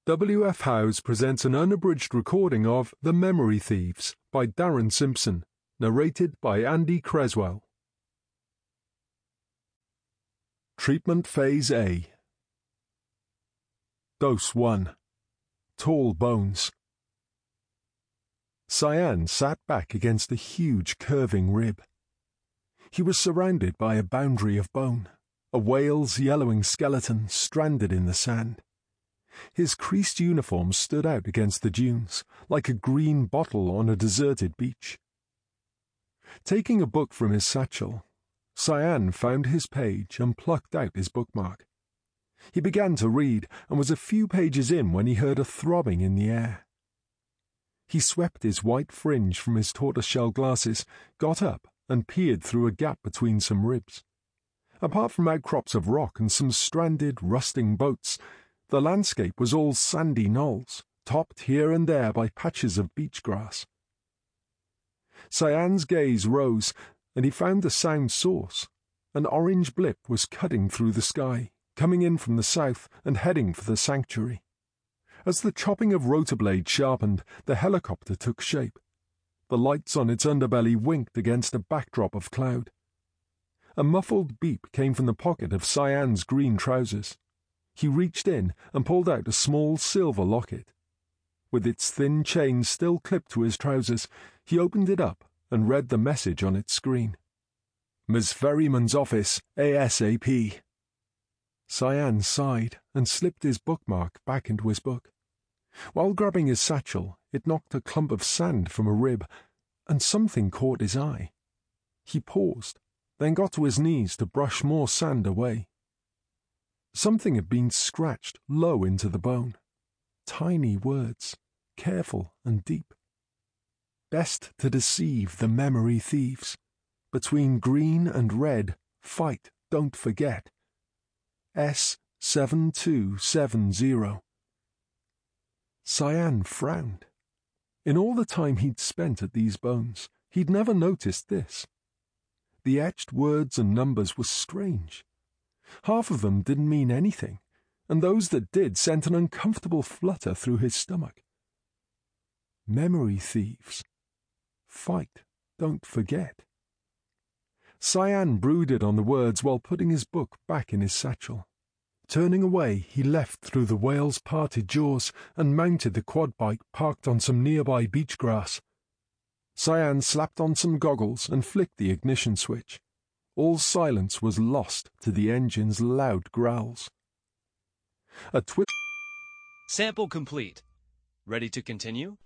W.F. Howes presents an unabridged recording of The Memory Thieves by Darren Simpson, narrated by Andy Creswell. Treatment Phase A. Dose 1. Tall Bones. Cyan sat back against a huge curving rib. He was surrounded by a boundary of bone, a whale's yellowing skeleton stranded in the sand. His creased uniform stood out against the dunes, like a green bottle on a deserted beach. Taking a book from his satchel, Cyan found his page and plucked out his bookmark. He began to read, and was a few pages in when he heard a throbbing in the air. He swept his white fringe from his tortoiseshell glasses, got up, and peered through a gap between some ribs. Apart from outcrops of rock and some stranded, rusting boats, the landscape was all sandy knolls, topped here and there by patches of beach grass. Cyan's gaze rose, and he found the sound source. An orange blip was cutting through the sky, coming in from the south and heading for the sanctuary. As the chopping of rotor blades sharpened, the helicopter took shape. The lights on its underbelly winked against a backdrop of cloud. A muffled beep came from the pocket of Cyan's green trousers. He reached in and pulled out a small silver locket. With its thin chain still clipped to his trousers, he opened it up and read the message on its screen. Ms. Ferryman's office, ASAP. Cyan sighed and slipped his bookmark back into his book. While grabbing his satchel, it knocked a clump of sand from a rib, and something caught his eye. He paused, then got to his knees to brush more sand away. Something had been scratched low into the bone. Tiny words, careful and deep. Best to deceive the memory thieves. Between green and red, fight, don't forget. S7270. Cyan frowned. In all the time he'd spent at these bones, he'd never noticed this. The etched words and numbers were strange. Half of them didn't mean anything, and those that did sent an uncomfortable flutter through his stomach. Memory thieves. Fight, don't forget. Cyan brooded on the words while putting his book back in his satchel. Turning away, he left through the whale's parted jaws and mounted the quad bike parked on some nearby beach grass. Cyan slapped on some goggles and flicked the ignition switch. All silence was lost to the engine's loud growls. Sample complete. Ready to continue?